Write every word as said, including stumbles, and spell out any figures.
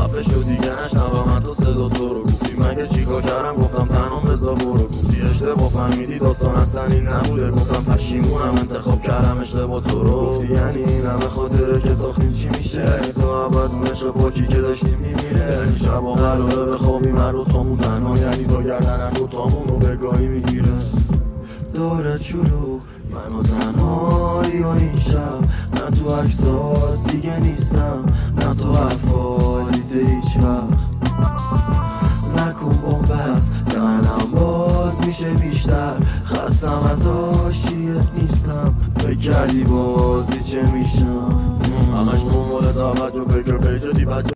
خفه شو دیگه نشنوم من تو صدا تو رو. گفتی مگه چیکار کردم گفتم تنها بذار برو. گفتی اشتباه فهمیدی داستان اصلا این نبوده. گفتم پشیمونم انتخاب کردم اشتباه تو رو. گفتی یعنی این همه خاطره که ساختیم چی میشه؟ یعنی تو ابد اون عشق پاکی که داشتیم میمیره؟ یعنی شبا قراره بخوابیم هر دوتامون تنها؟ یعنی تو گردنم دوتامون رو بگاهی میگیره داره شروع منو تنهایی و این شب؟ نه تو عکسات دیگه نیستم، نه تو حرفات هیچ وقت. نکن بومبست دهنم باز میشه بیشتر، خستم از عاشقیت نیستم. فکر کردی بازی چه میشم؟ همش دنبال توجه فکر پیجتی بچه